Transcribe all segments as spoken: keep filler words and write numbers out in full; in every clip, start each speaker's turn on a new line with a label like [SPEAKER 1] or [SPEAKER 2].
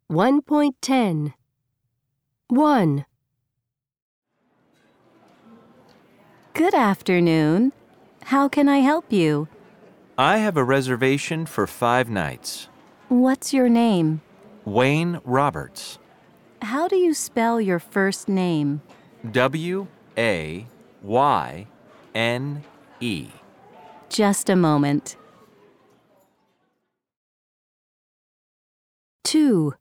[SPEAKER 1] one point ten. one.
[SPEAKER 2] Good afternoon. How can I help you?
[SPEAKER 3] I have a reservation for five nights.
[SPEAKER 2] What's your name?
[SPEAKER 3] Wayne Roberts.
[SPEAKER 2] How do you spell your first name?
[SPEAKER 3] W A Y N E.
[SPEAKER 2] Just a moment.
[SPEAKER 1] two.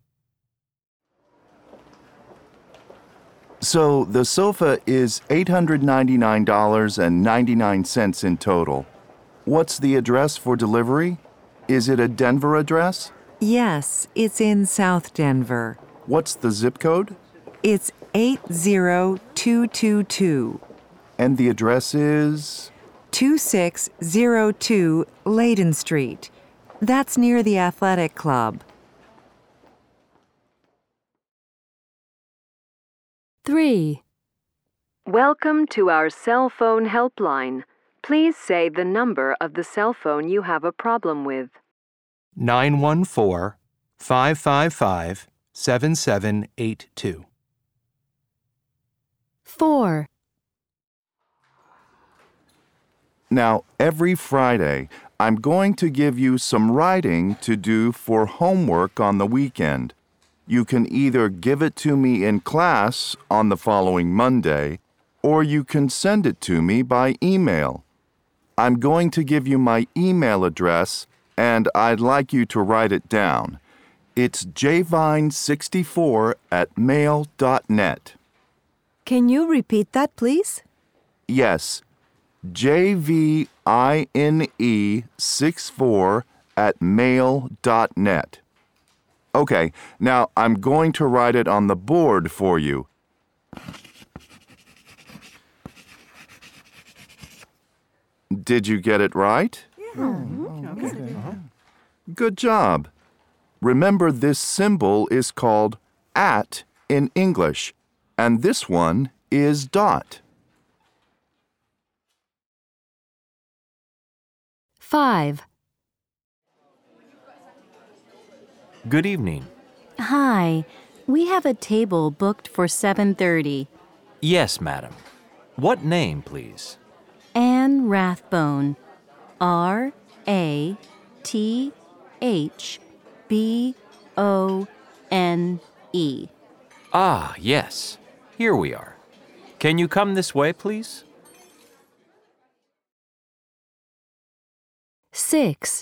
[SPEAKER 4] So the sofa is eight hundred ninety-nine dollars and ninety-nine cents in total. What's the address for delivery? Is it a Denver address?
[SPEAKER 5] Yes, it's in South Denver.
[SPEAKER 4] What's the zip code?
[SPEAKER 5] It's eight zero two two two.
[SPEAKER 4] And the address is?
[SPEAKER 5] two six zero two Layden Street. That's near the athletic club.
[SPEAKER 1] three.
[SPEAKER 6] Welcome to our cell phone helpline. Please say the number of the cell phone you have a problem with.
[SPEAKER 3] nine one four, five five five, seven seven eight two.
[SPEAKER 1] four.
[SPEAKER 4] Now, every Friday, I'm going to give you some writing to do for homework on the weekend. You can either give it to me in class on the following Monday, or you can send it to me by email. I'm going to give you my email address, and I'd like you to write it down. It's j vine sixty-four at mail dot net.
[SPEAKER 1] Can you repeat that, please?
[SPEAKER 4] Yes, J V I N E sixty-four at mail dot net. Okay, now I'm going to write it on the board for you. Did you get it right?
[SPEAKER 5] Yeah.
[SPEAKER 4] Good job. Remember, this symbol is called at in English, and this one is dot.
[SPEAKER 1] five.
[SPEAKER 3] Good evening.
[SPEAKER 2] Hi. We have a table booked for seven thirty.
[SPEAKER 3] Yes, madam. What name, please?
[SPEAKER 2] Anne Rathbone. R A T H B O N E.
[SPEAKER 3] Ah, yes. Here we are. Can you come this way, please?
[SPEAKER 1] six.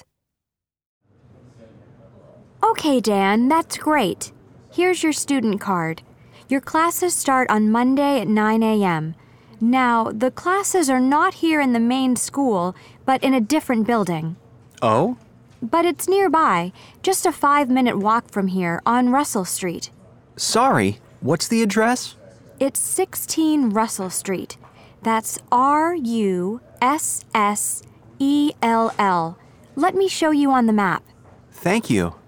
[SPEAKER 7] Okay, Dan, that's great. Here's your student card. Your classes start on Monday at nine a.m. Now, the classes are not here in the main school, but in a different building.
[SPEAKER 3] Oh?
[SPEAKER 7] But it's nearby, just a five-minute walk from here on Russell Street.
[SPEAKER 8] Sorry, what's the address?
[SPEAKER 7] It's sixteen Russell Street. That's R U S S E L L. Let me show you on the map.
[SPEAKER 8] Thank you.